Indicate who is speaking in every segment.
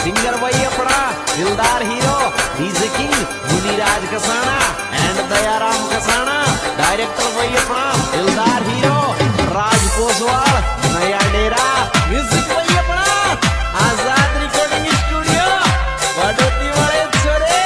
Speaker 1: Singer वही अपना दिलदार hero DJ king Muniraj Kasana and Dayaram Kasana. Director वही अपना दिलदार हीरो राज पोसवाल नया डेरा। म्यूजिक वही अपना आजाद रिकॉर्डिंग स्टूडियो वडोती वाले छोरे।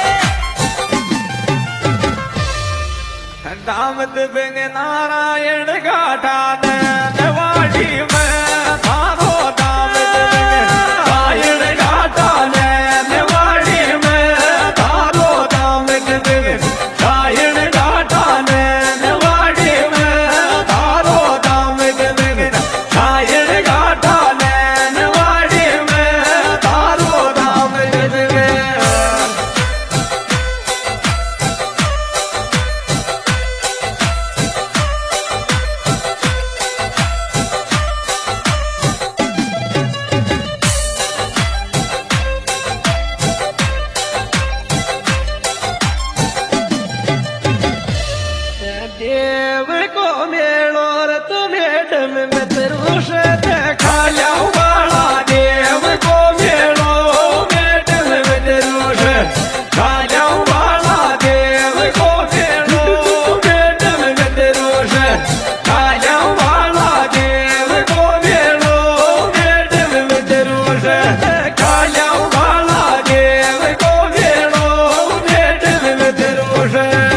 Speaker 2: दामद बिंग नारायण घाटा नवाड़ी में थारो दामद बिंग नारायण घाटा नवाड़ी में थारो दामद बिंग नारायण घाटा नवाड़ी में थारो दामद बिंग नारायण घाटा नवाड़ी में थारो दामद बिंग। देव को मेलो रत मेडम में तरुष देखा जाऊ बाला। देव को मेलो मेडम में तरुष खा जाऊ बाला। देव को मेलो मेडम में तरुष खा जाऊ बाला। देव को मेलो मेडम में तरुष खा जाऊ बाला। देव को मेलो मेडम में तरुष।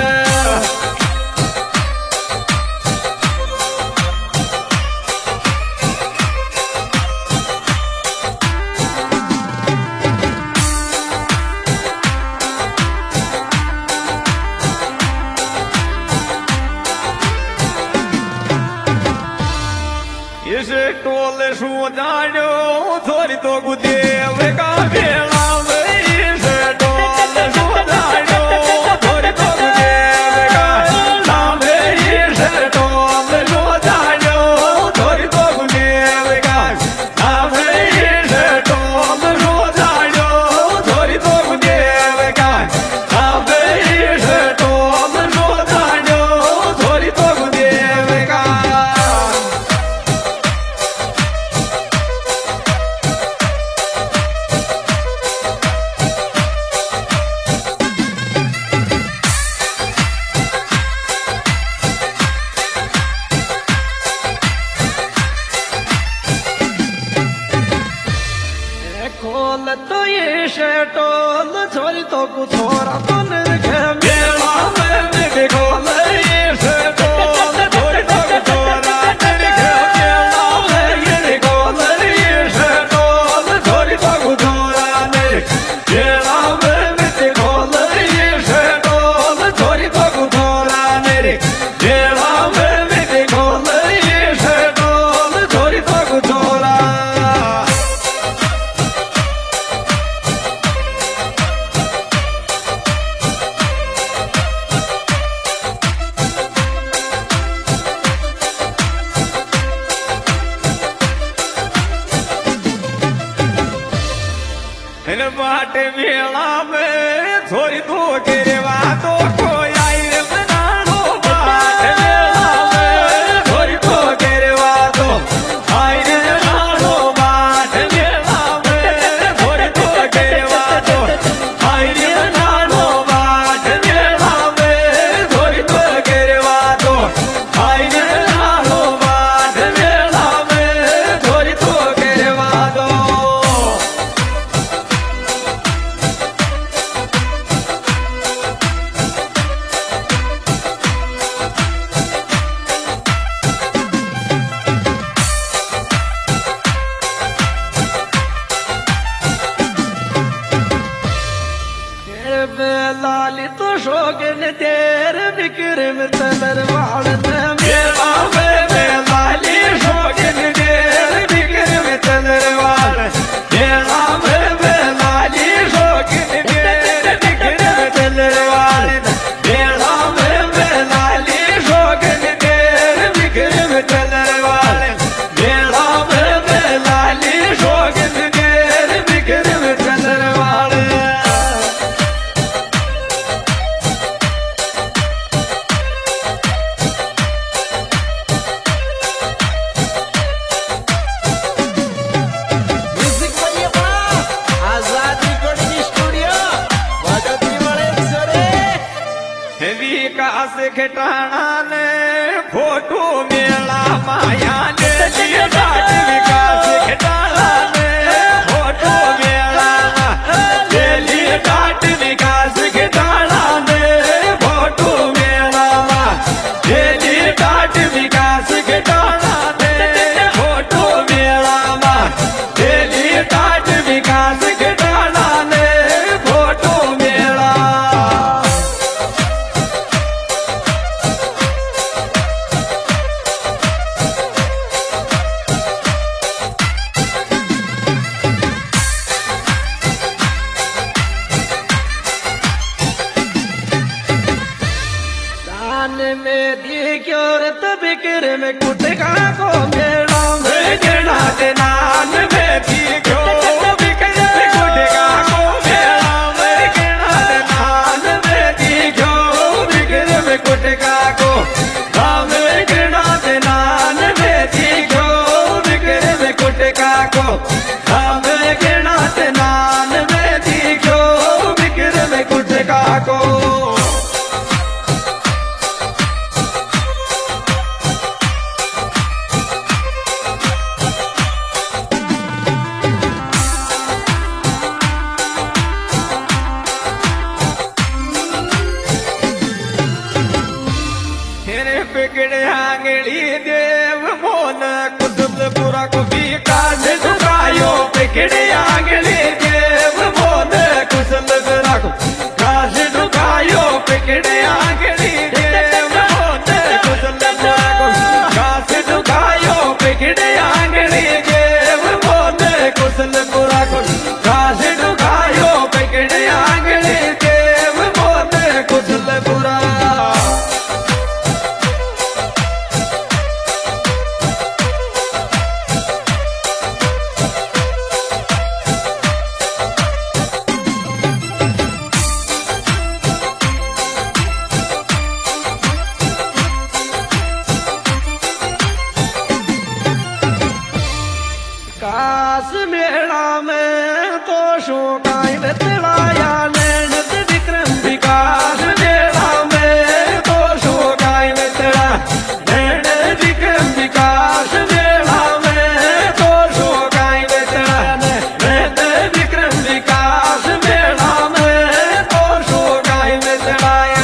Speaker 2: इस टोल शू जानो थोड़ी तो गुदेव का बेला में। इस टोल शू जानो थोड़ी तो गुदेव का बेला में। इस टोल शू जानो थोड़ी तो गुदेव का बेला में। इस टोल शू जानो थोड़ी तो गुदेव का बेला में। इस टोल शू जानो थोड़ी तो गुदेव का। खोल तो ये शटोल छोरी तो कुछ छोरा तो निरखे मेला में निरखे। खोल ये शटोल छोरी तो कुछ छोरा निरखे मेला में निरखे। खोल ये शटोल छोरी तो कुछ छोरा निरखे मेला में निरखे। खोल ये शटोल छोरी तो कुछ छोरा निरखे मेला में निरखे। खोल ये शटोल छोरी तो कुछ छोरा। इन बाट मेला में थोड़ी तो गिरवा तो कोई आई रे बनानो। बाट मेला में थोड़ी तो गिरवा तो आई रे बनानो। बाट मेला में थोड़ी तो गिरवा तो आई रे बनानो। बाट मेला में थोड़ी तो गिरवा तो आई रे बनानो। बाट मेला में थोड़ी तो गिरवा दो। लाली तो शोगन तेर विक्रम तलर वालन मेला में लाली शोगन तेर विक्रम तलर वालन। मेला में लाली शोगन तेर विक्रम तलर वालन। मेला में लाली शोगन तेर विक्रम तलर वालन। मेला में लाली शोगन तेर विक्रम तलर वालन। खटाणा ने फोटो मेला माया ने लिए डाट विकास खटाणा ने फोटो मेला ले लिए डाट विकास खटाणा ने फोटो मेला ले लिए डाट विकास खटाणा ने फोटो मेला ले लिए डाट विकास खटाणा ने फोटो मेला। में देखो रत बिकर में कुटका को मेला में गिरना ते नान में देखो बिकर में कुटका को मेला में गिरना ते नान में देखो बिकर में कुटका को राम गिरना ते नान में देखो बिकर में कुटका को राम गिरना ते नान में देखो बिकर में कुटका को। पिकड़े आंगली देव मोन कुतुबपुरा को विकास झुकायो पिकड़े आंगली देव मोन कुतुबपुरा को काश झुकायो पिकड़े आंगली देव मोन कुतुबपुरा को काश झुकायो पिकड़े आंगली देव मोन कुतुबपुरा को काश झुकायो पिकड़े आंगली देव मोन कुतुबपुरा। काश मेला में तो शो काई बतलाया नैनत विक्रम विकास मेला में तो शो काई बतला नैन विक्रम विकास मेला में तो शो काई बतला नैन विक्रम विकास मेला में तो शो काई बतलाया।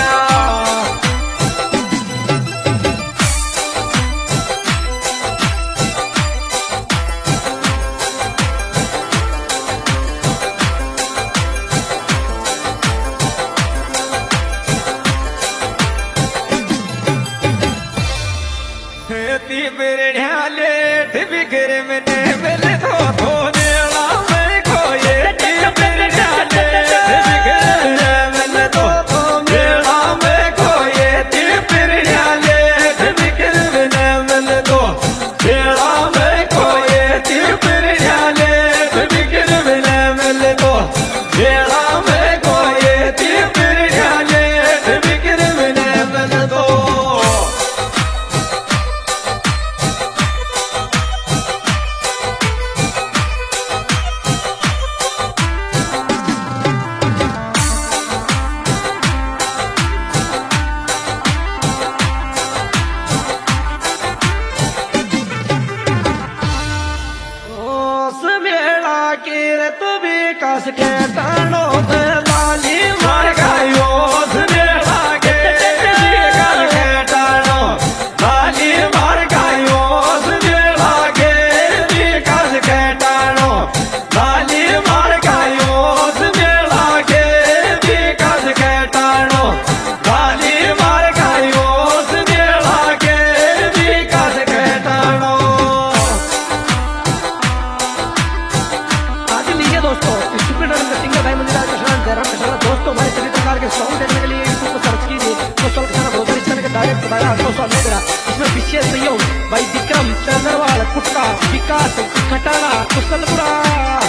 Speaker 2: ती बिरढ़िया लेठ बिखर में ने मिले तो मेला में खोए ती बिरढ़िया लेठ बिखर में मिले तो मेला में खोए ती बिरढ़िया लेठ बिखर में ने मिले तो मेला में खोए ती बिरढ़िया लेठ बिखर में ने मिले तो मेला में खोए ती बिरढ़िया लेठ बिखर में ने मिले तो। तो विकास के टाणो लाली मार गायो मेला के विकास के टाणो लाली मार गायो मेला के विकास के टाणो लाली मार गायो मेला के विकास के टाणो लाली मार गायो मेला के विकास के टाणो। दोस्तों सिंगर भाई मंदिर दोस्तों हमारे सभी प्रकार के सॉन्ग देखने के लिए यूट्यूब पर सर्च कीजिए दोस्तों इस तरह के डायरेक्ट इसमें विशेष सहयोग भाई विक्रम चंद्रवाल कुटका विकास खटाना कुशलपुरा।